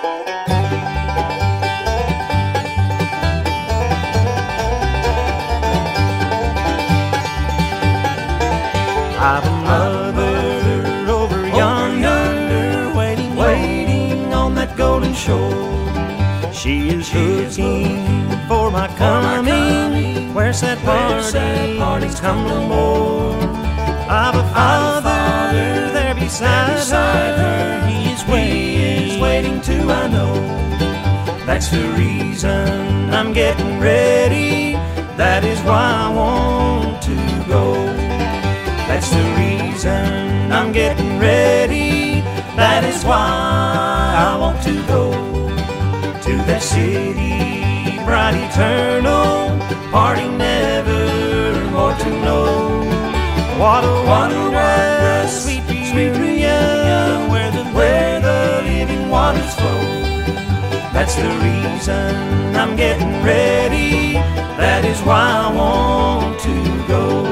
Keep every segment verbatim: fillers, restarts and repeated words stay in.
I've a mother over yonder, waiting, waiting on that golden shore. She is looking for my coming. Where's that party? Party's come no more. I've a father there beside her. He is waiting, waiting too, I know. That's the reason I'm getting ready. That is why I want to go. That's the reason I'm getting ready. That is why I want to go to that city, bright eternal, parting never more to know. What a wondrous sweet reunion, where the where the living waters flow. That's the reason I'm getting ready. That is why I want to go.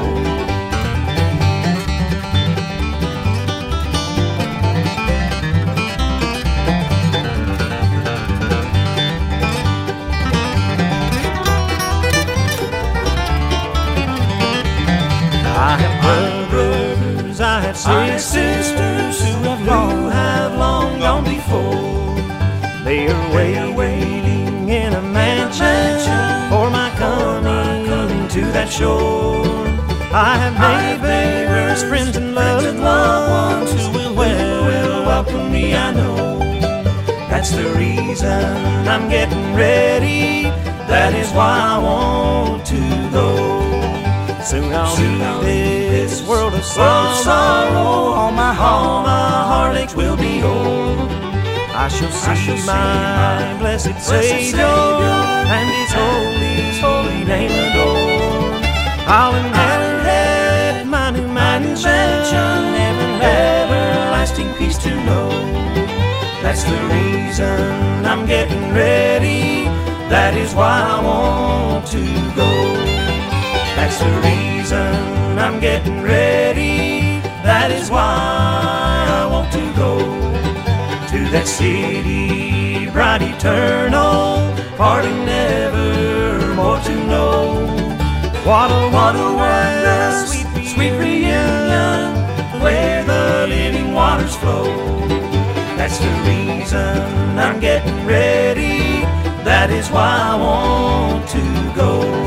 I have brothers, I have sisters who have long, have long gone before. They are waiting in a mansion for my coming to that shore. I have neighbors, friends, and loved ones who will well welcome me, I know. That's the reason I'm getting ready. That is why I want to go. Soon I'll leave this world of sorrow. All my, all my heartaches will be old. I shall see, I shall my, my blessed Savior and His holy, holy name adored. I'll inherit my new mansion, ever, everlasting peace to know. That's the reason I'm getting ready. That is why I want to go. That's the reason I'm getting ready. That is why I want to go to that city, bright eternal, parting never more to know. What a, what a wondrous sweet, sweet reunion, where the living waters flow. That's the reason I'm getting ready. That is why I want to go.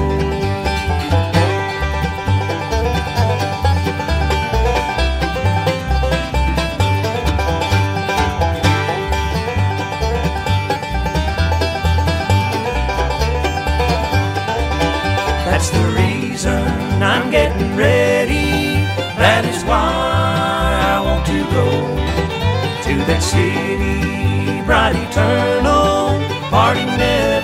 That's the reason I'm getting ready. That is why I want to go to that city, bright eternal, parting never.